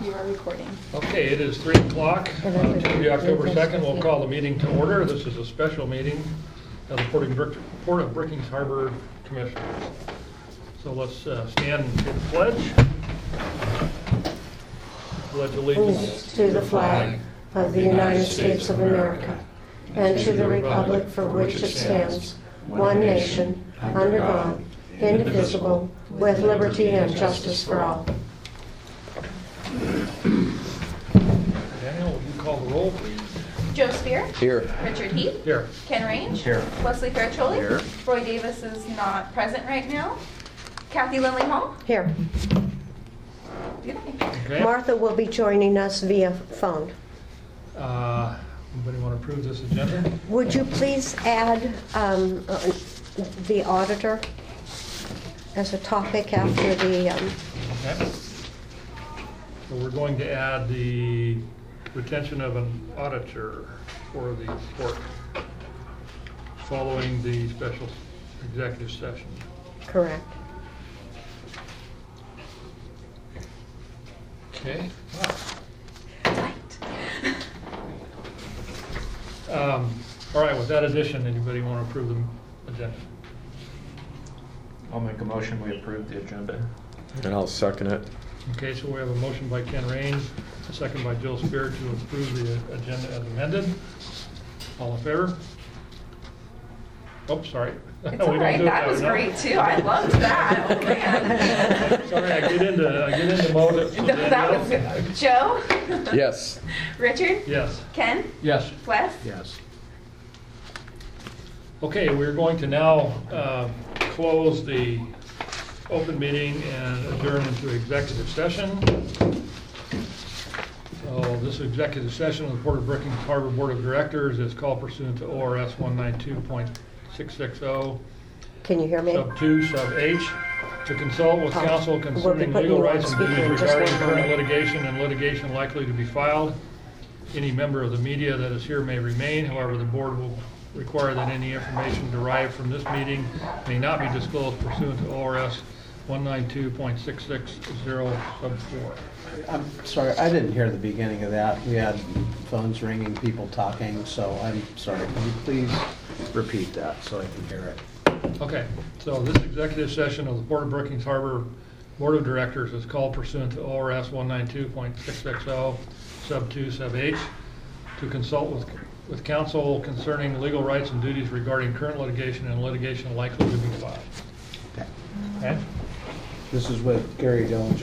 you are recording. Okay, it is 3 o'clock on Tuesday, October 2nd. We'll call the meeting to order. This is a special meeting of the Port of Brookings Harbor Commissioners. So let's stand and do the pledge. Pledge allegiance to the flag of the United States of America and to the republic for which it stands, one nation, under God, indivisible, with liberty and justice for all. Daniel, will you call the roll, please? Joe Spear. Here. Richard Heath. Here. Ken Range. Here. Wesley Fairchild. Here. Roy Davis is not present right now. Kathy Lindley Hall. Here, Beautiful. Okay. Martha will be joining us via phone. Anybody want to approve this agenda? Would you please add the auditor as a topic after the, Okay. So we're going to add the retention of an auditor for the port following the special executive session. correct. Okay. All right, with that addition, anybody want to approve the agenda? I'll make a motion, we approve the agenda. And I'll second it. Okay, so we have a motion by Ken Raines, a second by Joe Spear to approve the agenda as amended. All in favor? Oh, sorry. It's We all don't right. do it That was way, no. great too. I loved that. Oh man. Sorry, I get into mode. That was good. Joe. Yes. Richard. Yes. Ken. Yes. Wes. Yes. Okay, we're going to now close the open meeting and adjourn into executive session. So this executive session of the Port of Brookings Harbor Board of Directors is called pursuant to ORS 192.660, Can you hear me? sub 2, sub H, to consult with counsel We'll be concerning putting legal you on rights and speaker duties in just regarding one current moment. litigation and litigation likely to be filed. Any member of the media that is here may remain. However, the board will require that any information derived from this meeting may not be disclosed pursuant to ORS 192.660 sub 4. I'm sorry, I didn't hear the beginning of that. We had phones ringing, people talking, so I'm sorry. Can you please repeat that so I can hear it? Okay, so this executive session of the Port of Brookings Harbor Board of Directors is called pursuant to ORS 192.660 sub 2 sub H to consult with counsel concerning legal rights and duties regarding current litigation and litigation likely to be filed. Okay. Okay? This is with Gary Dillinger.